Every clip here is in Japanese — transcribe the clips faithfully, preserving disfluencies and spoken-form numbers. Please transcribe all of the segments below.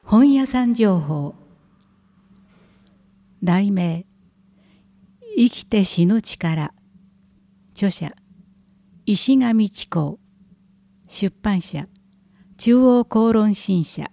本屋さん情報。題名、生きて死ぬ力。著者、石上智光。出版社、中央公論新社。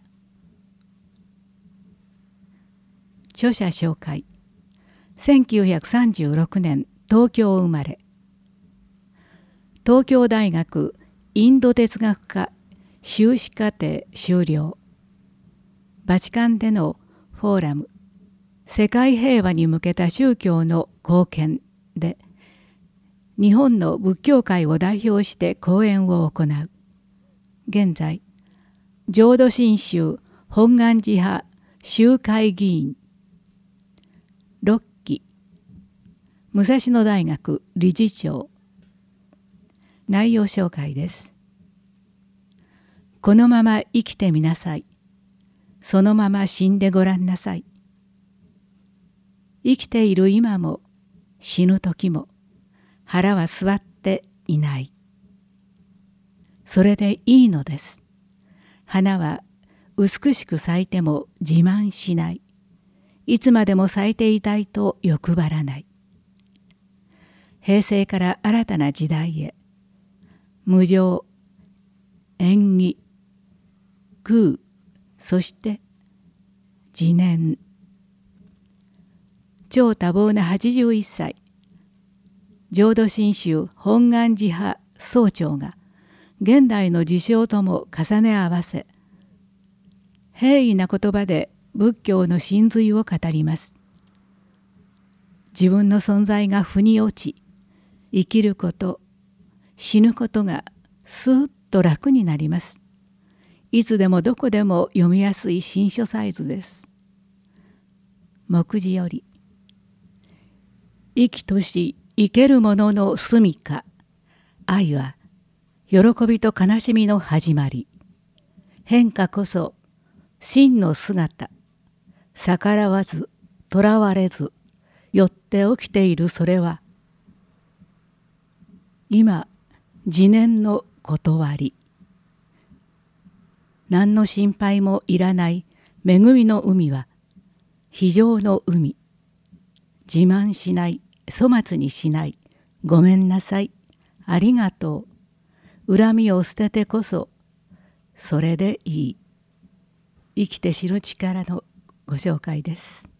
著者紹介。せんきゅうひゃくさんじゅうろくねん東京生まれ。東京大学インド哲学科修士課程修了。バチカンでのフォーラム世界平和に向けた宗教の貢献で日本の仏教界を代表して講演を行う。現在浄土真宗本願寺派集会議員。ろっき武蔵野大学理事長。内容紹介です。このまま生きてみなさい。そのまま死んでごらんなさい。生きている今も死ぬ時も腹は座っていない。それでいいのです。花は美しく咲いても自慢しない。いつまでも咲いていたいと欲張らない。平成から新たな時代へ。無常、縁起、空、そして自念。超多忙なはちじゅういっさい。浄土真宗本願寺派総長が現代の事象とも重ね合わせ、平易な言葉で仏教の真髄を語ります。自分の存在が腑に落ち、生きること、死ぬことがスーッと楽になります。いつでもどこでも読みやすい新書サイズです。目次より。生きとし生けるもののすみか。愛は喜びと悲しみの始まり。変化こそ真の姿。逆らわず、とらわれず、よって起きているそれは、今、自念の断り。何の心配もいらない恵みの海は、非常の海。自慢しない、粗末にしない、ごめんなさい、ありがとう。恨みを捨ててこそ、それでいい。生きて知る力のご紹介です。